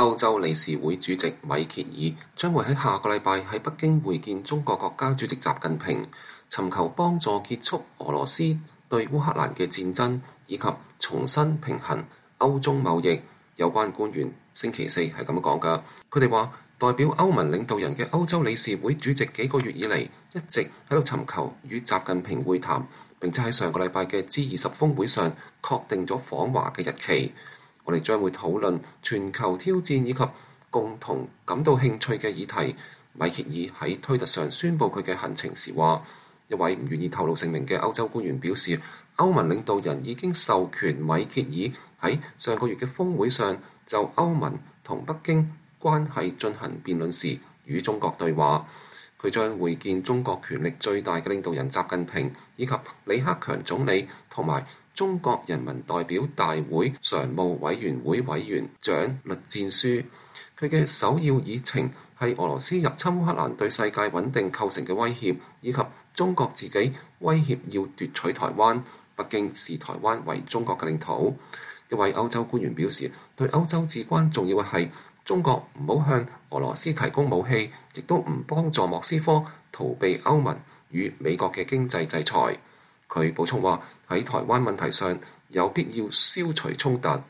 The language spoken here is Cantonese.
歐洲理事會主席米歇爾將會喺下個禮拜喺北京會見中國國家主席習近平，尋求幫助結束俄羅斯對烏克蘭嘅戰爭，以及重新平衡歐中貿易。有關官員星期四係咁講㗎，佢哋話代表歐盟領導人嘅歐洲理事會主席幾個月以嚟一直喺度尋求與習近平會談，並且喺上個禮拜嘅 G20 峰會上確定咗訪華嘅日期。我哋將會討論全球挑戰以及共同感到興趣嘅議題。米歇爾喺推特上宣布佢嘅行程時話，一位唔願意透露姓名嘅歐洲官員表示，歐盟領導人已經授權米歇爾喺上個月嘅峰會上就歐盟同北京關係進行辯論時與中國對話。佢將會見中國權力最大嘅領導人習近平，以及李克強總理同埋中國人民代表大會常務委員會委員長栗戰書。佢嘅首要議程係俄羅斯入侵烏克蘭對世界穩定構成嘅威脅，以及中國自己威脅要奪取台灣，北京視台灣為中國嘅領土。一位歐洲官員表示，對歐洲至關重要嘅係中國唔好向俄羅斯提供武器，亦都唔幫助莫斯科逃避歐盟與美國嘅經濟制裁。佢補充話，喺台灣問題上有必要消除衝突。